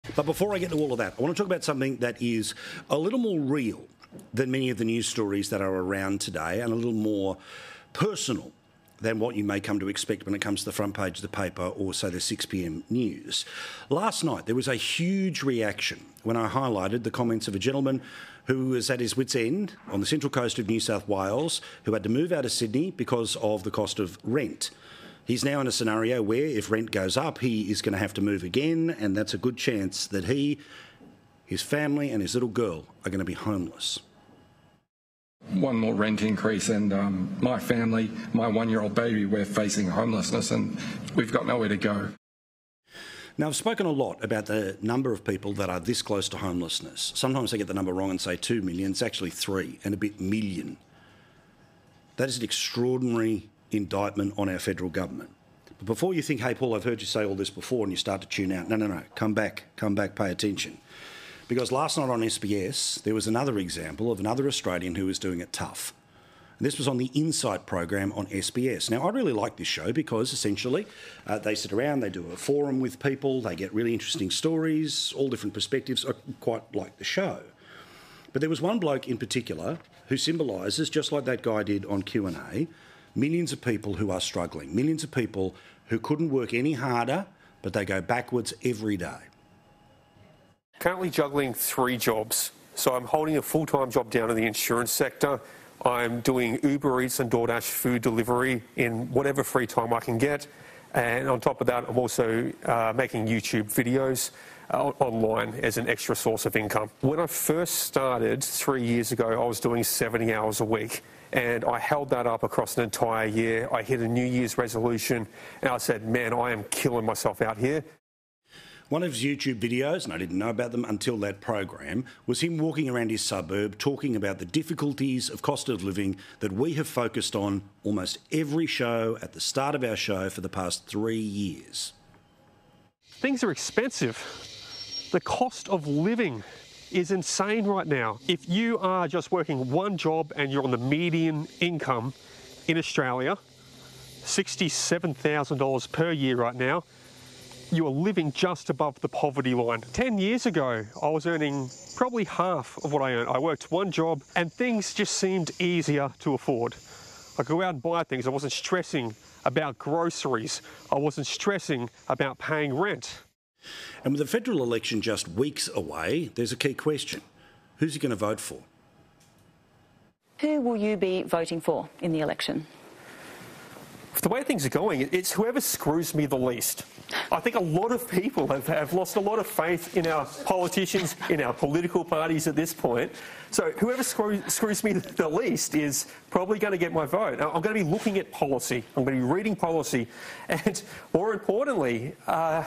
But before I get to all of that, I want to talk about something that is a little more real than many of the news stories that are around today, and a little more personal than what you may come to expect when it comes to the front page of the paper or, say, the 6pm news. Last night, there was a huge reaction when I highlighted the comments of a gentleman who was at his wit's end on the central coast of New South Wales, who had to move out of Sydney because of the cost of rent. He's now in a scenario where if rent goes up, he is going to have to move again, and that's a good chance that he, his family and his little girl are going to be homeless. One more rent increase and my family, my one-year-old baby, we're facing homelessness and we've got nowhere to go. Now, I've spoken a lot about the number of people that are this close to homelessness. Sometimes I get the number wrong and say 2 million. It's actually 3 and a bit million. That is an extraordinary indictment on our federal government. But before you think, hey, Paul, I've heard you say all this before, and you start to tune out, no, come back, pay attention. Because last night on SBS, there was another example of another Australian who was doing it tough. And this was on the Insight program on SBS. Now, I really like this show because essentially they sit around, they do a forum with people, they get really interesting stories, all different perspectives. I quite like the show. But there was one bloke in particular who symbolises, just like that guy did on Q&A, millions of people who are struggling, millions of people who couldn't work any harder, but they go backwards every day. Currently juggling 3 jobs. So I'm holding a full-time job down in the insurance sector. I'm doing Uber Eats and DoorDash food delivery in whatever free time I can get. And on top of that, I'm also making YouTube videos online as an extra source of income. When I first started 3 years ago, I was doing 70 hours a week. And I held that up across an entire year. I hit a New Year's resolution and I said, man, I am killing myself out here. One of his YouTube videos, and I didn't know about them until that program, was him walking around his suburb talking about the difficulties of cost of living that we have focused on almost every show at the start of our show for the past 3 years. Things are expensive. The cost of living is insane right now. If you are just working one job and you're on the median income in Australia, $67,000 per year right now, you are living just above the poverty line. 10 years ago, I was earning probably half of what I earned. I worked one job and things just seemed easier to afford. I could go out and buy things. I wasn't stressing about groceries. I wasn't stressing about paying rent. And with the federal election just weeks away, there's a key question. Who's he going to vote for? Who will you be voting for in the election? The way things are going, it's whoever screws me the least. I think a lot of people have lost a lot of faith in our politicians, in our political parties at this point. So whoever screws me the least is probably going to get my vote. I'm going to be looking at policy. I'm going to be reading policy. And more importantly, I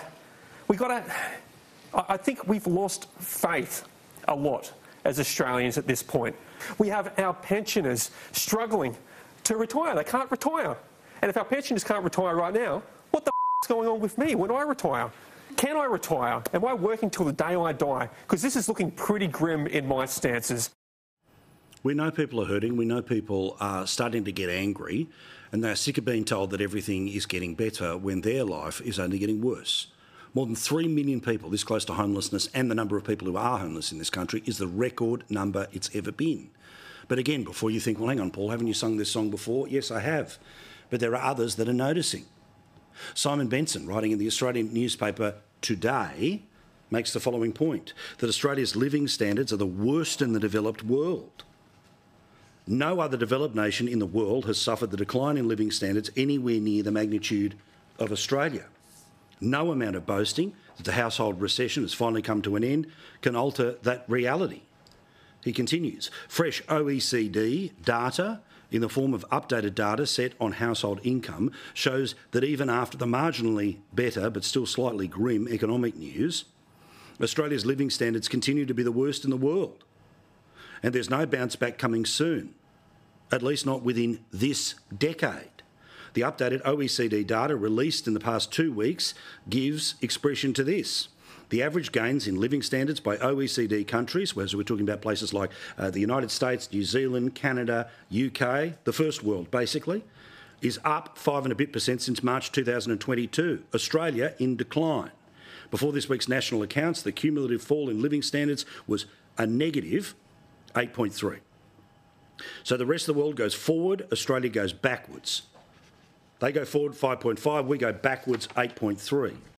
think we've lost faith a lot as Australians at this point. We have our pensioners struggling to retire. They can't retire. And if our pensioners can't retire right now, what the is going on with me when I retire? Can I retire? Am I working till the day I die? Because this is looking pretty grim in my stances. We know people are hurting. We know people are starting to get angry, and they're sick of being told that everything is getting better when their life is only getting worse. More than 3 million people this close to homelessness, and the number of people who are homeless in this country is the record number it's ever been. But again, before you think, well, hang on, Paul, haven't you sung this song before? Yes, I have. But there are others that are noticing. Simon Benson, writing in the Australian newspaper Today, makes the following point, that Australia's living standards are the worst in the developed world. No other developed nation in the world has suffered the decline in living standards anywhere near the magnitude of Australia. No amount of boasting that the household recession has finally come to an end can alter that reality. He continues, fresh OECD data in the form of updated data set on household income shows that even after the marginally better but still slightly grim economic news, Australia's living standards continue to be the worst in the world. And there's no bounce back coming soon, at least not within this decade. The updated OECD data released in the past 2 weeks gives expression to this. The average gains in living standards by OECD countries, whereas we're talking about places like the United States, New Zealand, Canada, UK, the first world basically, is up 5% and a bit since March 2022. Australia in decline. Before this week's national accounts, the cumulative fall in living standards was a negative 8.3. So the rest of the world goes forward, Australia goes backwards. They go forward 5.5, we go backwards 8.3.